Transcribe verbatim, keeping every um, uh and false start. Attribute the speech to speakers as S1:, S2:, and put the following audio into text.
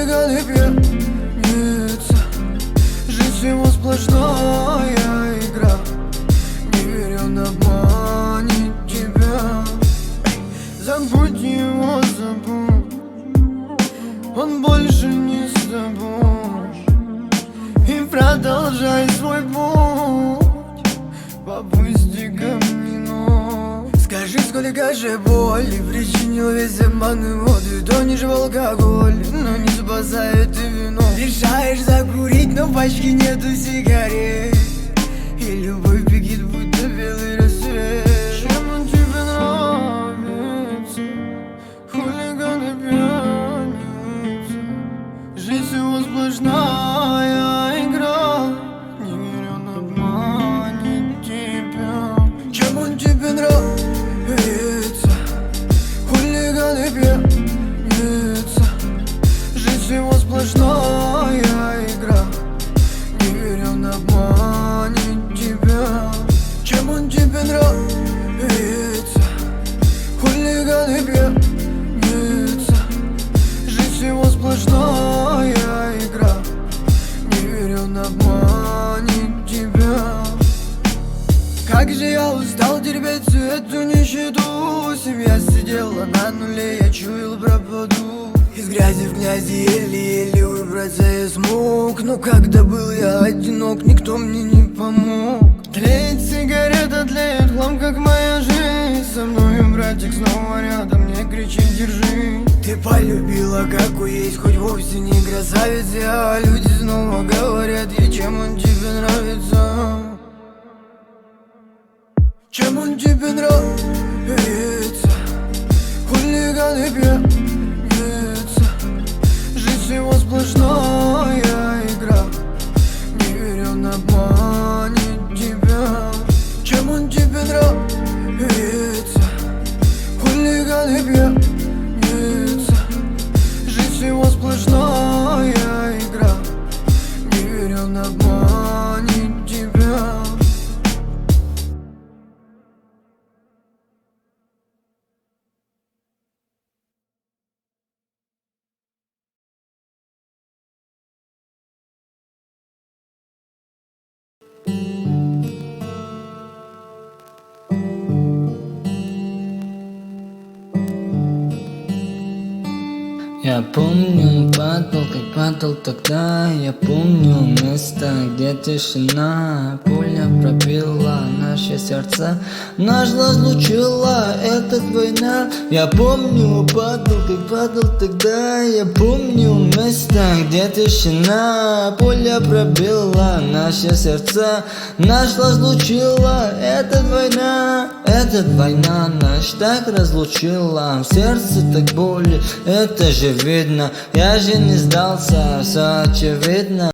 S1: хулиганы пьяница. Жизнь всего сплошная игра. Не верь, он обманет тебя. Забудь его, забудь, он больше не с тобой. И продолжай свой путь по пустякам. Скажи, сколько же боли причинил весь обман и воды. Тонешь в алкоголь, но не спасает и вино. Решаешь закурить, но в пачке нету сигарет. И любовь бегит, будто белый рассвет. Чем он тебе нравится? Хулиган и пьяница. Жизнь всего сплошная игра. Не верь, он обманет тебя. Чем он тебе нравится? Хулиган и пьяница. Жизнь всего сплошная игра. Не верь, он обманет тебя. Чем он тебе нравится? Хулиган и пьяница. Жизнь всего сплошная игра. Не верь, он обманет тебя. Как же я устал терпеть всю эту нищету. Семья сидела на нуле, я чуял пропаду. Из грязи в грязи еле-еле выбраться я смог. Но когда был я одинок, никто мне не помог. Тлеет сигарета, тлеет хлам, как моя жизнь. Со мной братик снова рядом, мне кричит держи. Ты полюбила, какой есть, хоть вовсе не красавица. А люди снова говорят ей, чем он тебе нравится. Чем он тебе нравится? Хулиган и пьяница. Жизнь всего сплошная игра. Не верь, он обманет тебя. Чем он тебе нравится? Хулиган и пьяница. Жизнь всего сплошная игра. Не верь, он обманет тебя.
S2: Я помню, падал, как падал тогда. Я помню место, где тишина. Пуля пробила наши сердца, нас разлучила эта война. Я помню, падал, как падал тогда. Я помню место, где тишина. Пуля пробила наши сердца, нас разлучила эта война. Эта война нас так разлучила. В сердце так боли, это же видно. Я же не сдался, все очевидно.